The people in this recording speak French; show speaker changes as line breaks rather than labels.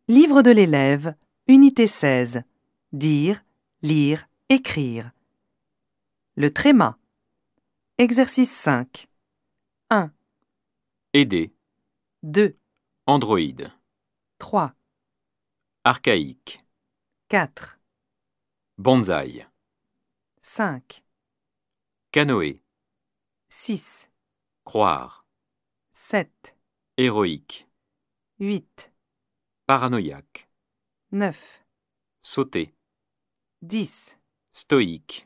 Livre de l'élève, unité 16. Dire, lire, écrire. Le tréma. Exercice 5. 1,
Aider,
2,
Android,
3,
archaïque,
4,
bonsaï,
5,
canoë,
6,
croire,
7,
héroïque,
8,
paranoïaque,
9,
sauter,
10.
stoïque.